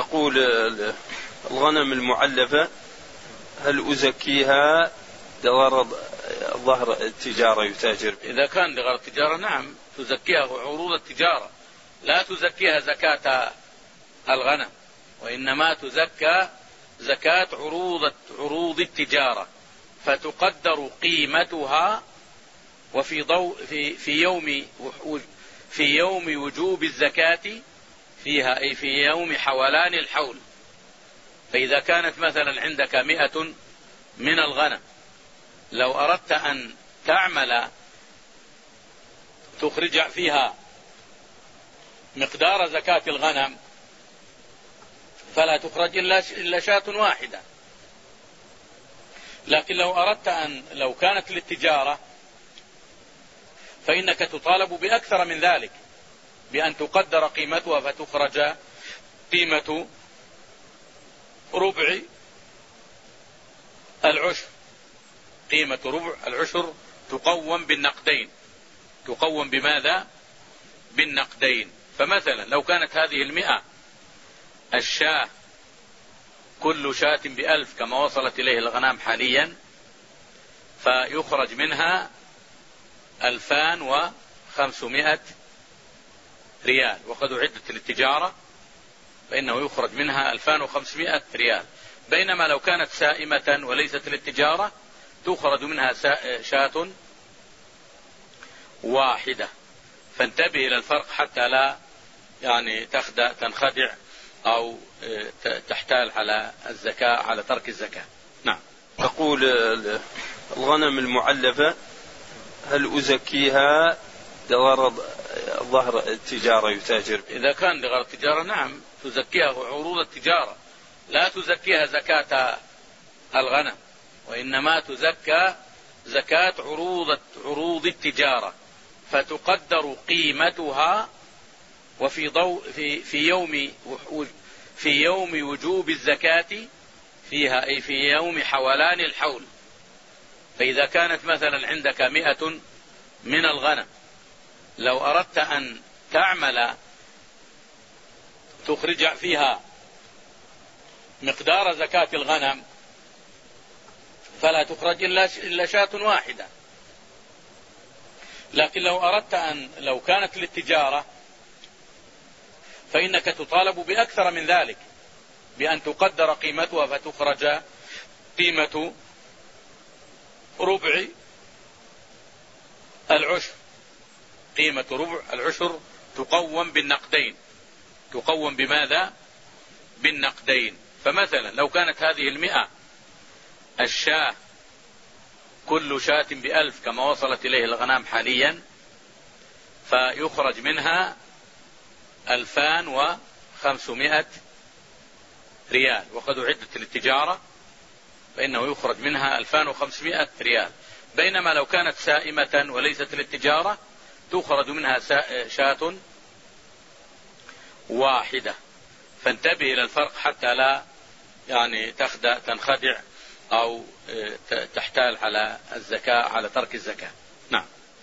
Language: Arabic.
يقول الغنم المعلفة هل أزكيها لغرض ظهر التجارة يتاجر؟ إذا كان لغرض التجارة نعم تزكيها عروض التجارة، لا تزكيها زكاة الغنم، وإنما تزكى زكاة عروض التجارة، فتقدر قيمتها وفي ضوء في يوم وجوب الزكاة فيها، أي في يوم حولان الحول. فإذا كانت مثلا عندك 100 من الغنم، لو أردت أن تعمل تخرج فيها مقدار زكاة الغنم فلا تخرج إلا شاة واحدة. لكن لو أردت لو كانت للتجارة فإنك تطالب بأكثر من ذلك، بأن تقدر قيمتها فتخرج قيمة ربع العشر. قيمة ربع العشر تقوم بالنقدين. تقوم بماذا؟ بالنقدين. فمثلا لو كانت هذه 100 الشاة كل شاة ب1000 كما وصلت إليه الغنم حاليا، فيخرج منها 2500 ريال، وقد أعدت للتجارة فإنه يخرج منها 2500 ريال. بينما لو كانت سائمة وليست للتجارة تخرج منها شاة واحدة. فانتبه إلى الفرق حتى لا تنخدع أو تحتال على الزكاة، على ترك الزكاة. نعم. تقول الغنم المعلفة هل أزكيها لغرض ظهر التجارة يتاجر؟ إذا كان لغرض التجارة نعم تزكيها عروض التجارة، لا تزكيها زكاة الغنم، وإنما تزكى زكاة عروض التجارة، فتقدر قيمتها وفي ضوء في يوم وجوب الزكاة فيها، أي في يوم حولان الحول. فإذا كانت مثلا عندك 100 من الغنم، لو أردت أن تعمل تخرج فيها مقدار زكاة الغنم فلا تخرج إلا شاة واحدة. لكن لو أردت لو كانت للتجارة فإنك تطالب بأكثر من ذلك، بأن تقدر قيمتها فتخرج قيمة ربع العشر. قيمة ربع العشر تقوم بالنقدين. تقوم بماذا؟ بالنقدين. فمثلا لو كانت هذه 100 الشاة كل شاة ب1000 كما وصلت إليه الغنم حاليا، فيخرج منها 2500 ريال، وقد أعدت للتجارة فإنه يخرج منها 2500 ريال. بينما لو كانت سائمة وليست للتجارة تخرج منها شاة واحدة. فانتبه إلى الفرق حتى لا تنخدع أو تحتال على الزكاة، على ترك الزكاة.